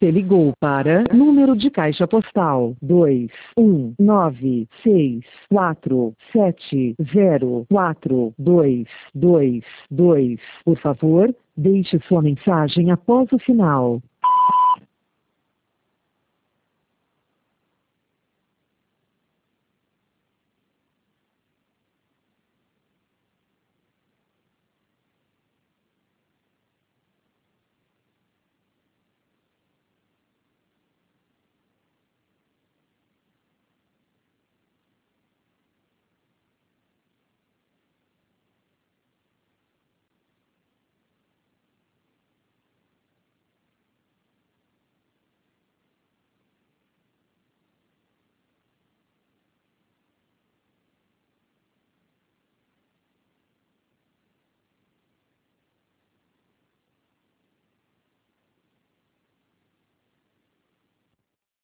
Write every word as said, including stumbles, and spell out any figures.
Você ligou para número de caixa postal dois um nove seis quatro sete zero quatro dois dois dois. Por favor, deixe sua mensagem após o sinal.